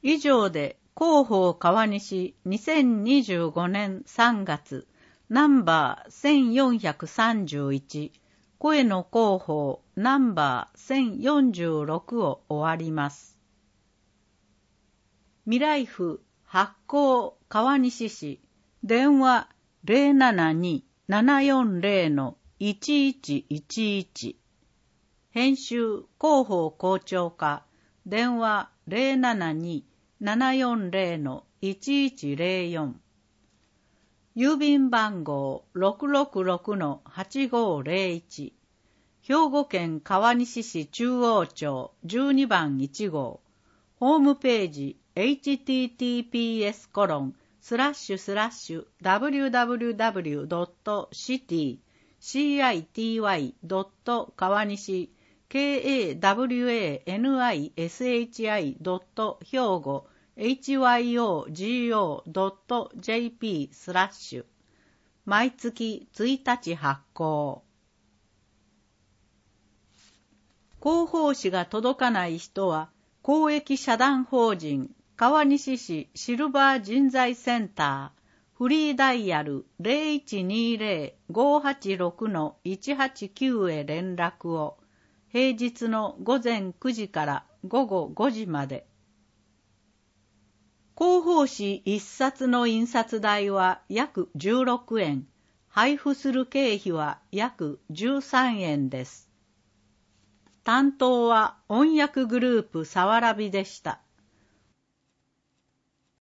以上で広報川西2025年3月ナンバー1431声の広報ナンバー1046を終わります。未来府発行川西市電話 072-740-1111 編集広報校長課電話 072-740-1104 郵便番号 666-8501 兵庫県川西市中央町12番1号ホームページ https://www.city.kawanishi kawanishi.hyogo hyogo.jp/ 毎月1日発行。広報誌が届かない人は公益社団法人川西市シルバー人材センターフリーダイヤル 0120-586-189 へ連絡を。平日の午前9時から午後5時まで。広報誌1冊の印刷代は約16円、配布する経費は約13円です。担当は音訳グループさわらびでした。